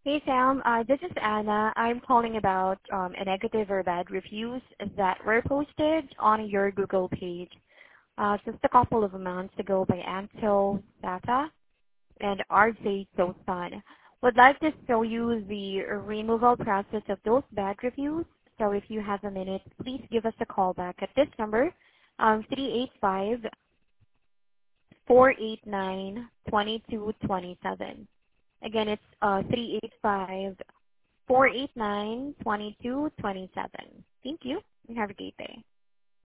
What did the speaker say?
Hey Sam, this is Anna. I'm calling about a negative or bad reviews that were posted on your Google page just a couple of months ago by Ansel Sata and RJ Sosan. Would like to show you the removal process of those bad reviews. So if you have a minute, please give us a call back at this number, 385 Again, it's 385 489 2227. Thank you and have a great day.